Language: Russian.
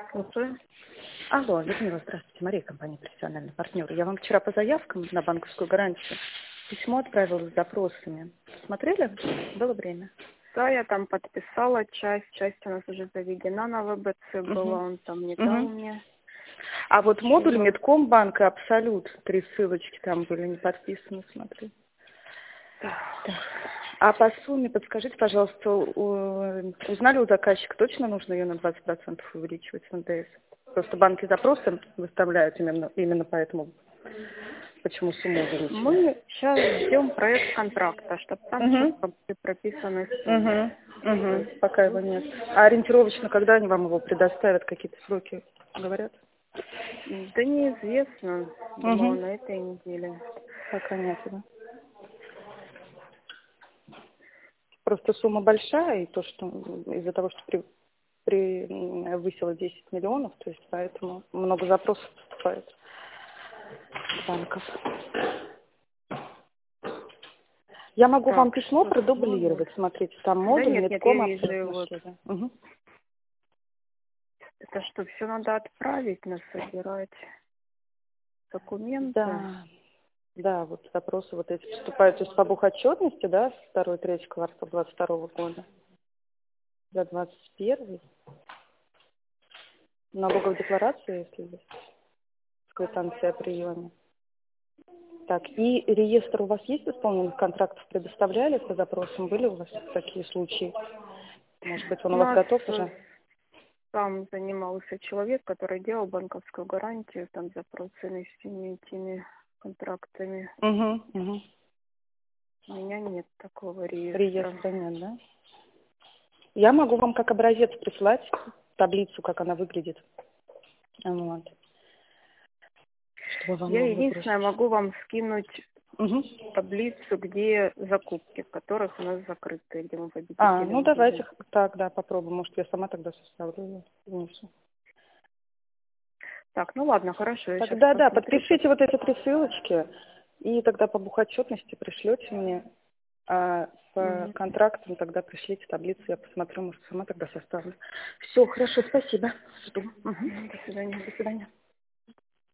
Слушаю. Алло, Людмила, здравствуйте. Мария, компания «Профессиональный партнер». Я вам вчера по заявкам на банковскую гарантию письмо отправила с запросами. Смотрели? Было время? Да, я там подписала часть у нас уже заведена на ВБЦ была, он там не дал мне. А вот модуль Ничего. Медкомбанк и Абсолют, 3 ссылочки там были не подписаны, смотри. Так. А по сумме, подскажите, пожалуйста, узнали у заказчика, точно нужно ее на 20% увеличивать в НДС? Просто банки запросы выставляют именно поэтому, почему сумму увеличивать. Мы сейчас ждем проект контракта, чтобы там четко были прописаны суммы. Пока его нет. А ориентировочно, когда они вам его предоставят, какие-то сроки говорят? Да неизвестно, думала, на этой неделе. Пока нет, да? Просто сумма большая, и то, что из-за того, что превысило 10 миллионов, то есть поэтому много запросов поступает с банков. Я могу вам Так, письмо что продублировать, смотрите, там Да модуль, нет, Медком, я вижу абсолютно вот. что-то. Это что, все надо отправить, насобирать документы? Да, вот запросы вот эти поступают, то есть по бухотчетности, да, с 2-3 квартал 22 года за 21 налоговой декларации, если есть квитанция о приеме. Так, и реестр у вас есть исполненных контрактов, предоставляли по запросам? Были у вас такие случаи? Может быть, он У у вас нас готов уже? там занимался человек, который делал банковскую гарантию, там запросами с всеми этими контрактами. У меня нет такого реестра. Реестра нет, да? Я могу вам как образец прислать таблицу, как она выглядит. Вот. Чтобы вам Я было единственное проще. могу вам скинуть таблицу, где закупки, в которых у нас закрыты, где мы победители Ну давайте магазина. так, да, попробуем. Может, я сама тогда составлю ее, внесу. Так, ну ладно, хорошо, я сейчас Тогда, да, посмотрю. подпишите вот эти 3 ссылочки, и тогда по бухотчетности пришлете мне, а по контрактам тогда пришлите таблицу, я посмотрю, может, сама тогда составлю. Все, хорошо, спасибо. Жду. До свидания. До свидания.